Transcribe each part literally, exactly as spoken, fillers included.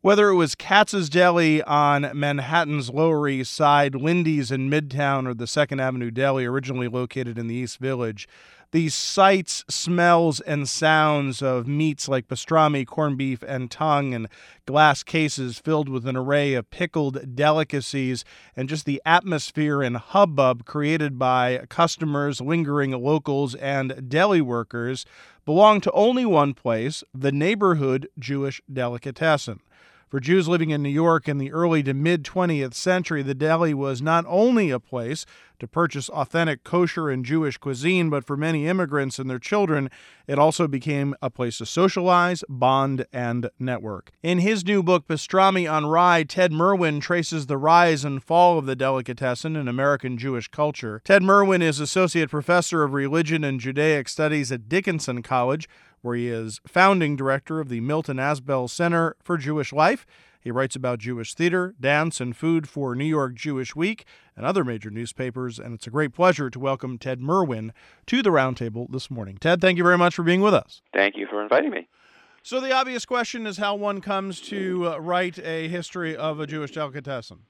Whether it was Katz's Deli on Manhattan's Lower East Side, Lindy's in Midtown, or the Second Avenue Deli, originally located in the East Village, these sights, smells, and sounds of meats like pastrami, corned beef, and tongue, and glass cases filled with an array of pickled delicacies, and just the atmosphere and hubbub created by customers, lingering locals, and deli workers belong to only one place, the Neighborhood Jewish Delicatessen. For Jews living in New York in the early to mid-twentieth century, the deli was not only a place to purchase authentic kosher and Jewish cuisine, but for many immigrants and their children, it also became a place to socialize, bond, and network. In his new book, Pastrami on Rye, Ted Merwin traces the rise and fall of the delicatessen in American Jewish culture. Ted Merwin is Associate Professor of Religion and Judaic Studies at Dickinson College, where he is founding director of the Milton Asbell Center for Jewish Life. He writes about Jewish theater, dance, and food for New York Jewish Week and other major newspapers, and it's a great pleasure to welcome Ted Merwin to the Roundtable this morning. Ted, thank you very much for being with us. Thank you for inviting me. So the obvious question is how one comes to uh, write a history of a Jewish delicatessen.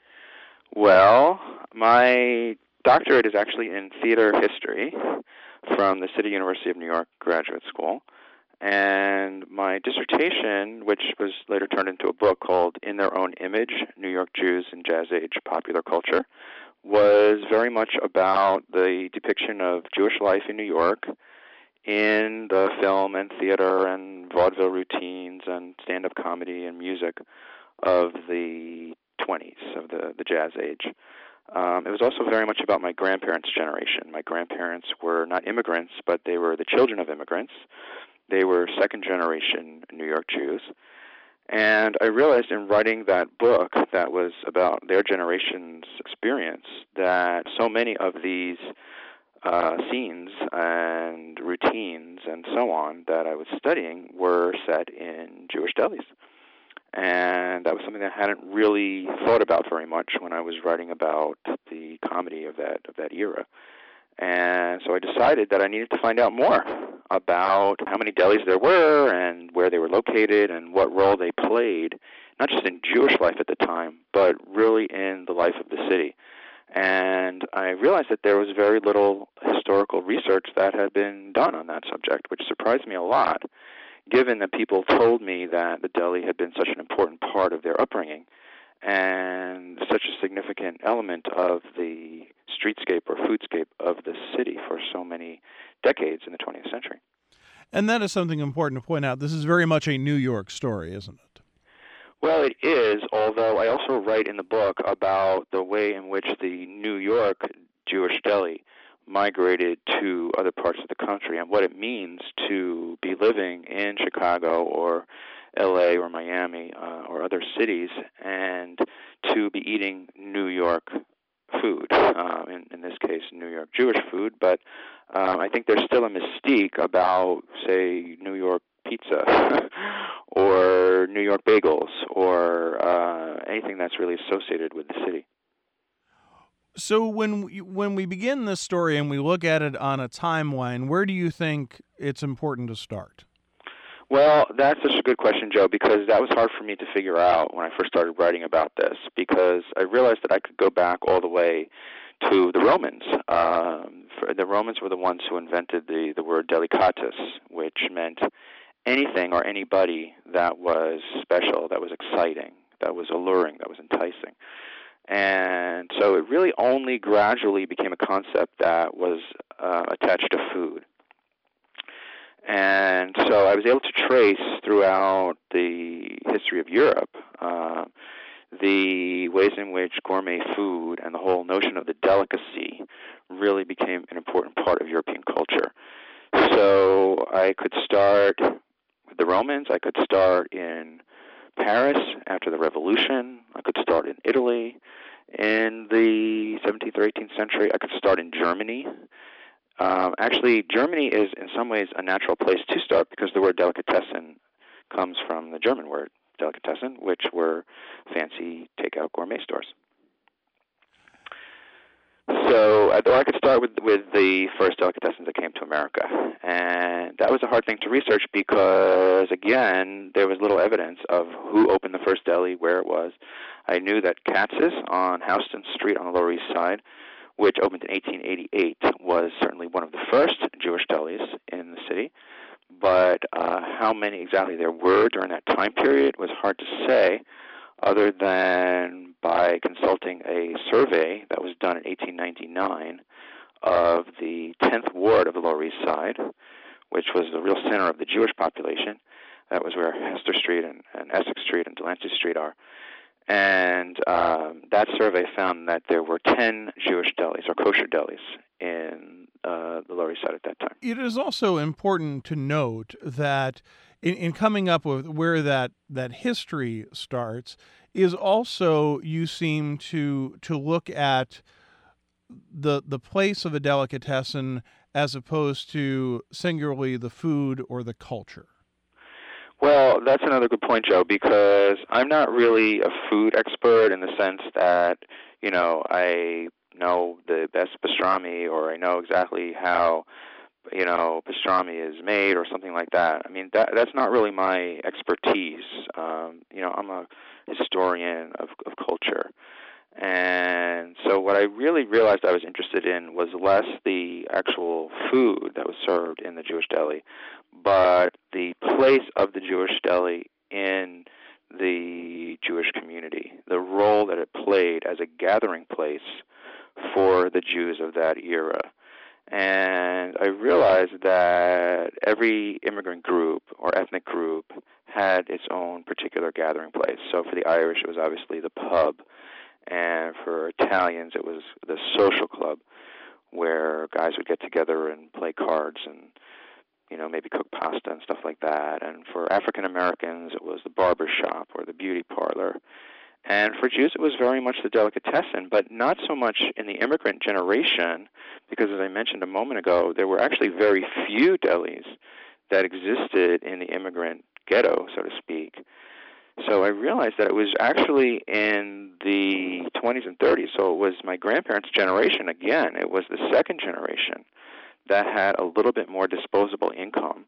Well, my doctorate is actually in theater history from the City University of New York Graduate School. And my dissertation, which was later turned into a book called In Their Own Image, New York Jews in Jazz Age Popular Culture, was very much about the depiction of Jewish life in New York in the film and theater and vaudeville routines and stand-up comedy and music of the twenties, of the, the Jazz Age. Um, it was also very much about my grandparents' generation. My grandparents were not immigrants, but they were the children of immigrants. They were second-generation New York Jews. And I realized in writing that book that was about their generation's experience that so many of these uh, scenes and routines and so on that I was studying were set in Jewish delis. And that was something that I hadn't really thought about very much when I was writing about the comedy of that of that era. And so I decided that I needed to find out more about how many delis there were and where they were located and what role they played, not just in Jewish life at the time, but really in the life of the city. And I realized that there was very little historical research that had been done on that subject, which surprised me a lot, given that people told me that the deli had been such an important part of their upbringing and such a significant element of the streetscape or foodscape of the city for so many decades in the twentieth century. And that is something important to point out. This is very much a New York story, isn't it? Well, it is, although I also write in the book about the way in which the New York Jewish deli migrated to other parts of the country and what it means to be living in Chicago or L A or Miami uh, or other cities and to be eating New York food, uh, in, in this case New York Jewish food, but um, I think there's still a mystique about, say, New York pizza or New York bagels or uh, anything that's really associated with the city. So when we, when we begin this story and we look at it on a timeline, where do you think it's important to start? Well, that's such a good question, Joe, because that was hard for me to figure out when I first started writing about this, because I realized that I could go back all the way to the Romans. Um, for, the Romans were the ones who invented the, the word delicatus, which meant anything or anybody that was special, that was exciting, that was alluring, that was enticing. And so it really only gradually became a concept that was uh, attached to food. And so I was able to trace throughout the history of Europe uh, the ways in which gourmet food and the whole notion of the delicacy really became an important part of European culture. So I could start with the Romans, I could start in Paris after the Revolution, I could start in Italy in the seventeenth or eighteenth century, I could start in Germany. Um, actually, Germany is in some ways a natural place to start because the word delicatessen comes from the German word delicatessen, which were fancy takeout gourmet stores. So, uh, or I could start with with the first delicatessen that came to America, and that was a hard thing to research because, again, there was little evidence of who opened the first deli, where it was. I knew that Katz's on Houston Street on the Lower East Side, which opened in eighteen eighty-eight, was certainly one of the first Jewish delis in the city. But uh, how many exactly there were during that time period was hard to say, other than by consulting a survey that was done in eighteen ninety-nine of the tenth Ward of the Lower East Side, which was the real center of the Jewish population. That was where Hester Street and, and Essex Street and Delancey Street are. And um, that survey found that there were ten Jewish delis, or kosher delis, in uh, the Lower East Side at that time. It is also important to note that in, in coming up with where that, that history starts is also you seem to to look at the the place of a delicatessen as opposed to singularly the food or the culture. Well, that's another good point, Joe, because I'm not really a food expert in the sense that, you know, I know the best pastrami or I know exactly how, you know, pastrami is made or something like that. I mean, that that's not really my expertise. Um, you know, I'm a historian of, of culture. And so what I really realized I was interested in was less the actual food that was served in the Jewish deli, but the place of the Jewish deli in the Jewish community, the role that it played as a gathering place for the Jews of that era. And I realized that every immigrant group or ethnic group had its own particular gathering place. So for the Irish, it was obviously the pub. And for Italians, it was the social club where guys would get together and play cards and, you know, maybe cook pasta and stuff like that. And for African Americans, it was the barber shop or the beauty parlor. And for Jews, it was very much the delicatessen, but not so much in the immigrant generation, because as I mentioned a moment ago, there were actually very few delis that existed in the immigrant ghetto, so to speak. So I realized that it was actually in the twenties and thirties, so it was my grandparents' generation again. It was the second generation that had a little bit more disposable income,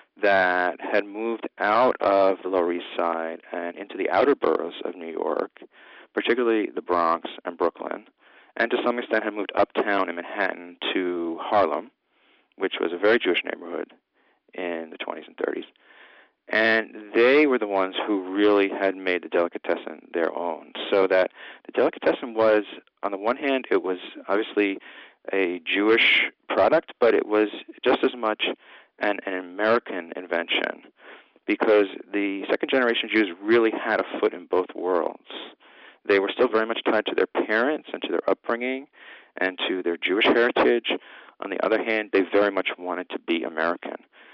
that had moved out of the Lower East Side and into the outer boroughs of New York, particularly the Bronx and Brooklyn, and to some extent had moved uptown in Manhattan to Harlem, which was a very Jewish neighborhood in the twenties and thirties. And they were the ones who really had made the delicatessen their own. So that the delicatessen was, on the one hand, it was obviously a Jewish product, but it was just as much an, an American invention, because the second-generation Jews really had a foot in both worlds. They were still very much tied to their parents and to their upbringing and to their Jewish heritage. On the other hand, they very much wanted to be American.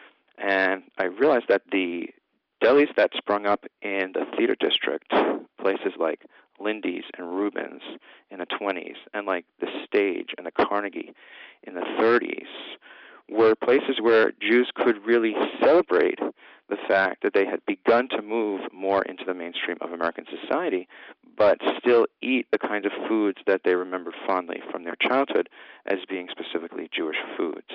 And I realized that the delis that sprung up in the theater district, places like Lindy's and Rubens in the twenties, and like the Stage and the Carnegie in the thirties, were places where Jews could really celebrate the fact that they had begun to move more into the mainstream of American society, but still eat the kinds of foods that they remembered fondly from their childhood as being specifically Jewish foods.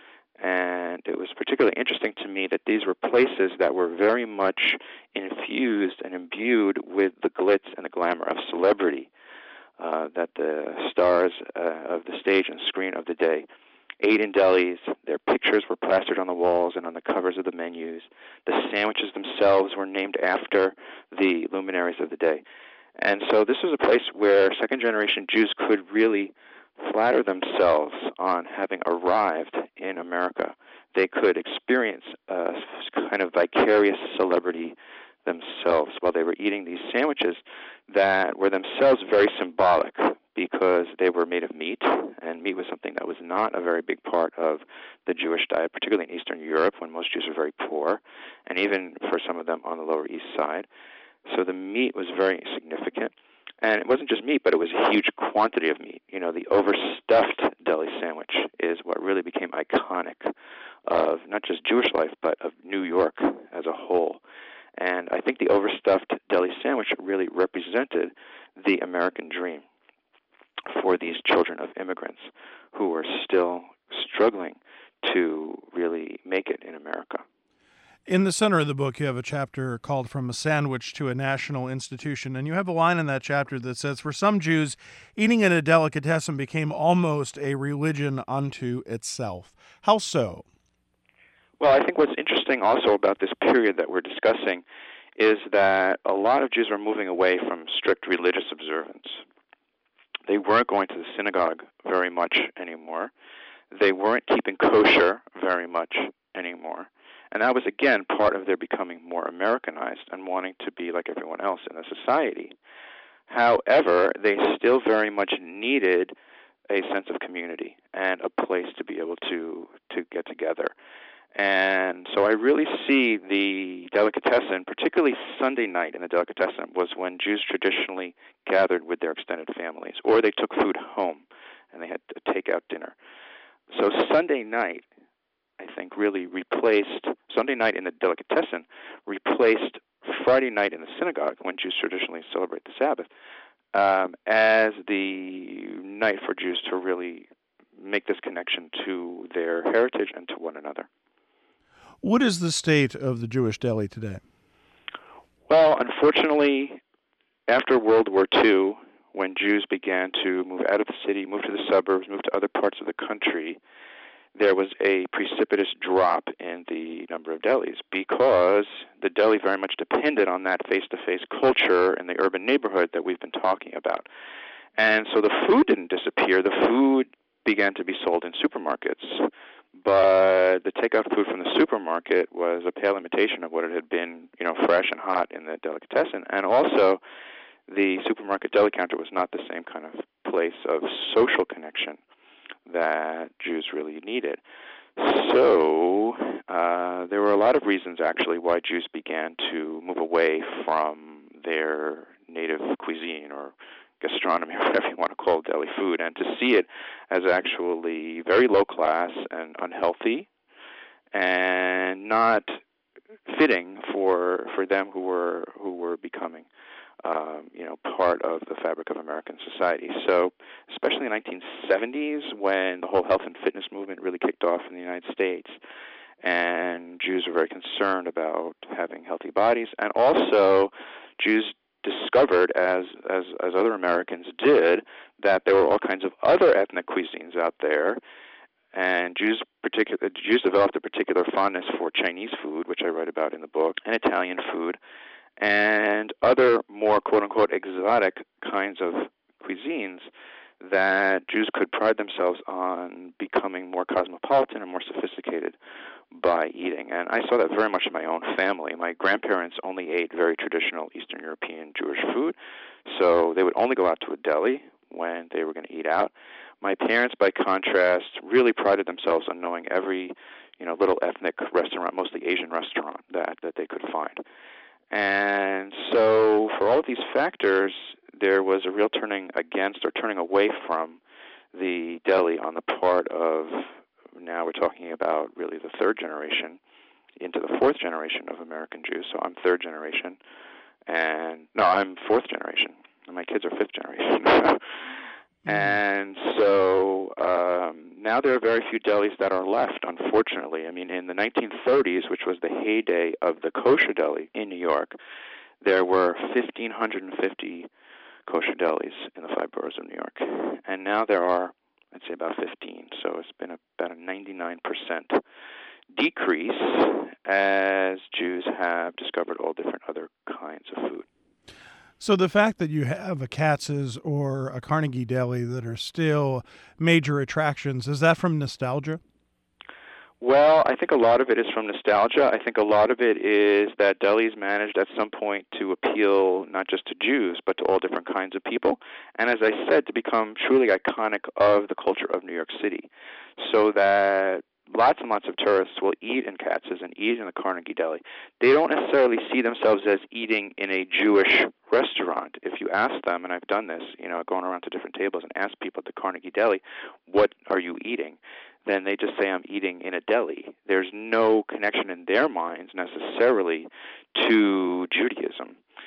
And it was particularly interesting to me that these were places that were very much infused and imbued with the glitz and the glamour of celebrity, uh, that the stars uh, of the stage and screen of the day ate in delis. Their pictures were plastered on the walls and on the covers of the menus. The sandwiches themselves were named after the luminaries of the day. And so this was a place where second-generation Jews could really flatter themselves on having arrived in America. They could experience a kind of vicarious celebrity themselves while they were eating these sandwiches that were themselves very symbolic, because they were made of meat, and meat was something that was not a very big part of the Jewish diet, particularly in Eastern Europe when most Jews were very poor, and even for some of them on the Lower East Side. So the meat was very significant. And it wasn't just meat, but it was a huge quantity of meat. You know, the overstuffed deli sandwich is what really became iconic of not just Jewish life, but of New York as a whole. And I think the overstuffed deli sandwich really represented the American dream. for these children of immigrants who are still struggling to really make it in America. In the center of the book, you have a chapter called From a Sandwich to a National Institution, and you have a line in that chapter that says, for some Jews, eating at a delicatessen became almost a religion unto itself. How so? Well, I think what's interesting also about this period that we're discussing is that a lot of Jews are moving away from strict religious observance. They weren't going to the synagogue very much anymore. They weren't keeping kosher very much anymore. And that was, again, part of their becoming more Americanized and wanting to be like everyone else in the society. However, they still very much needed a sense of community and a place to be able to, to get together. And so I really see the delicatessen, particularly Sunday night in the delicatessen, was when Jews traditionally gathered with their extended families, or they took food home and they had a takeout dinner. So Sunday night, I think, really replaced, Sunday night in the delicatessen replaced Friday night in the synagogue, when Jews traditionally celebrate the Sabbath, um, as the night for Jews to really make this connection to their heritage and to one another. What is the state of the Jewish deli today? Well, unfortunately, after World War Two, when Jews began to move out of the city, move to the suburbs, move to other parts of the country, there was a precipitous drop in the number of delis because the deli very much depended on that face-to-face culture in the urban neighborhood that we've been talking about. And so the food didn't disappear. The food began to be sold in supermarkets. But the takeout food from the supermarket was a pale imitation of what it had been, you know, fresh and hot in the delicatessen. And also, the supermarket deli counter was not the same kind of place of social connection that Jews really needed. So uh, there were a lot of reasons, actually, why Jews began to move away from their native cuisine or gastronomy, or whatever you want to call deli food, and to see it as actually very low class and unhealthy and not fitting for for them who were who were becoming um, you know part of the fabric of American society. So especially in the nineteen seventies, when the whole health and fitness movement really kicked off in the United States, and Jews were very concerned about having healthy bodies, and also Jews discovered, as, as as other Americans did, that there were all kinds of other ethnic cuisines out there, and Jews particular Jews developed a particular fondness for Chinese food, which I write about in the book, and Italian food, and other more quote-unquote exotic kinds of cuisines that Jews could pride themselves on becoming more cosmopolitan and more sophisticated by eating. And I saw that very much in my own family. My grandparents only ate very traditional Eastern European Jewish food, so they would only go out to a deli when they were going to eat out. My parents, by contrast, really prided themselves on knowing every, you know, little ethnic restaurant, mostly Asian restaurant, that, that they could find. And so for all of these factors, there was a real turning against or turning away from the deli on the part of, now we're talking about really the third generation into the fourth generation of American Jews. So I'm third generation, and no, I'm fourth generation, and my kids are fifth generation. And so um, now there are very few delis that are left, unfortunately. I mean, in the nineteen thirties, which was the heyday of the kosher deli in New York, there were one thousand five hundred fifty kosher delis in the five boroughs of New York. And now there are, I'd say, about fifteen. So it's been about a ninety-nine percent decrease as Jews have discovered all different other kinds of food. So the fact that you have a Katz's or a Carnegie Deli that are still major attractions, is that from nostalgia? Well, I think a lot of it is from nostalgia. I think a lot of it is that delis managed at some point to appeal not just to Jews, but to all different kinds of people. And as I said, to become truly iconic of the culture of New York City. So that lots and lots of tourists will eat in Katz's and eat in the Carnegie Deli. They don't necessarily see themselves as eating in a Jewish restaurant. If you ask them, and I've done this, you know, going around to different tables and ask people at the Carnegie Deli, what are you eating? Then they just say, I'm eating in a deli. There's no connection in their minds necessarily to Judaism.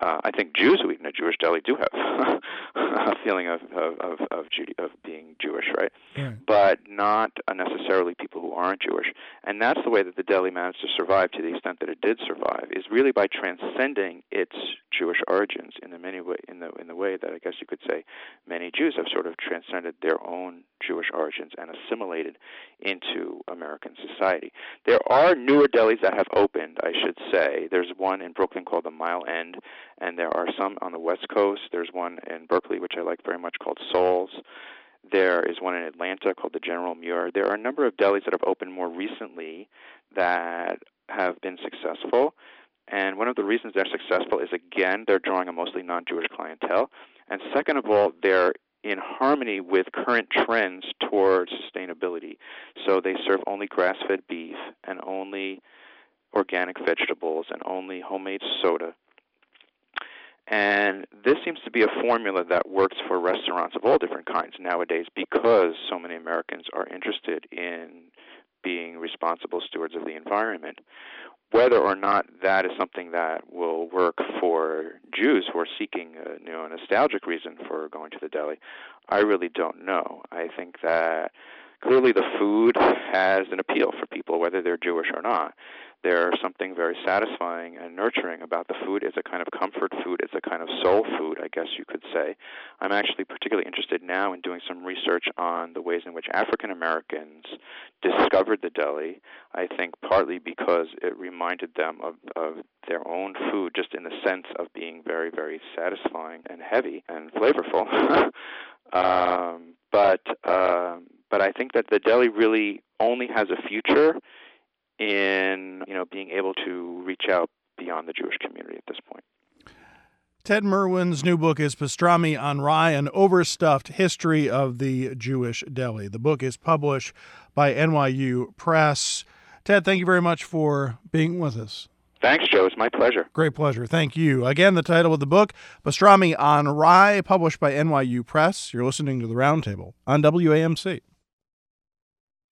Uh, I think Jews who eat in a Jewish deli do have a feeling of of of of, Jude- of being Jewish, right? Right. But not uh, necessarily people who aren't Jewish. And that's the way that the deli managed to survive, to the extent that it did survive, is really by transcending its Jewish origins in the many way in the in the way that I guess you could say many Jews have sort of transcended their own Jewish origins and assimilated into American society. There are newer delis that have opened, I should say. There's one in Brooklyn called the Mile End, and there are some on the West Coast. There's one in Berkeley, which I like very much, called Souls. There is one in Atlanta called the General Muir. There are a number of delis that have opened more recently that have been successful. And one of the reasons they're successful is, again, they're drawing a mostly non-Jewish clientele. And second of all, they're in harmony with current trends towards sustainability. So they serve only grass-fed beef and only organic vegetables and only homemade soda. And this seems to be a formula that works for restaurants of all different kinds nowadays, because so many Americans are interested in being responsible stewards of the environment. Whether or not that is something that will work for Jews who are seeking a, you know, a nostalgic reason for going to the deli, I really don't know. I think that clearly the food has an appeal for people, whether they're Jewish or not. There's something very satisfying and nurturing about the food. It's a kind of comfort food. It's a kind of soul food, I guess you could say. I'm actually particularly interested now in doing some research on the ways in which African Americans discovered the deli, I think partly because it reminded them of, of their own food, just in the sense of being very, very satisfying and heavy and flavorful. um, but um, but I think that the deli really only has a future in, you know, being able to reach out beyond the Jewish community at this point. Ted Merwin's new book is Pastrami on Rye, an overstuffed history of the Jewish deli. The book is published by N Y U Press. Ted, thank you very much for being with us. Thanks, Joe. It's my pleasure. Great pleasure. Thank you. Again, the title of the book, Pastrami on Rye, published by N Y U Press. You're listening to The Roundtable on W A M C.